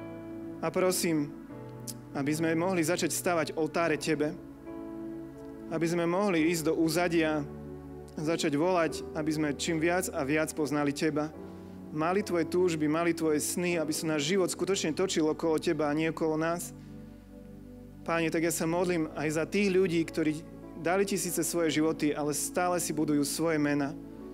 A prosím, aby sme mohli začať stavať oltáre tebe. aby sme mohli ísť do úzadia, začať volať, aby sme čím viac a viac poznali Teba. Mali Tvoje túžby, mali Tvoje sny, aby sa náš život skutočne točil okolo Teba a nie okolo nás. Páne, tak ja sa modlím aj za tých ľudí, ktorí dali Ti síce svoje životy, ale stále si budujú svoje mena.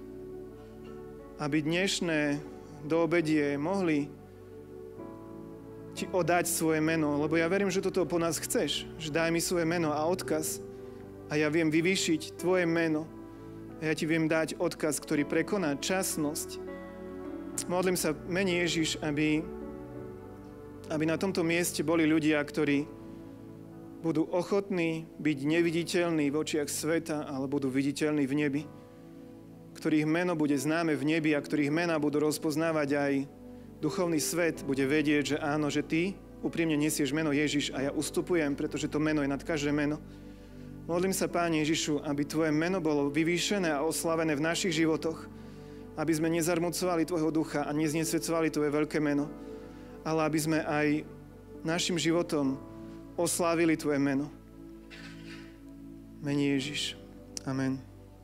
Aby dnešné doobedie mohli Ti odať svoje meno, lebo ja verím, že toto po nás chceš, že daj mi svoje meno a odkaz a ja viem vyvýšiť Tvoje meno. A ja Ti viem dať odkaz, ktorý prekoná časnosť. Modlím sa, mene Ježiš, aby, aby na tomto mieste boli ľudia, ktorí budú ochotní byť neviditeľní v očiach sveta, ale budú viditeľní v nebi. Ktorých meno bude známe v nebi a ktorých mená budú rozpoznávať aj duchovný svet, bude vedieť, že áno, že Ty úprimne nesieš meno Ježiš a ja ustupujem, pretože to meno je nad každé meno. Modlím sa, Páne Ježišu, aby Tvoje meno bolo vyvýšené a oslavené v našich životoch, aby sme nezarmucovali Tvojho ducha a neznesvedcovali Tvoje veľké meno, ale aby sme aj našim životom oslávili Tvoje meno. Mene Ježiš. Amen.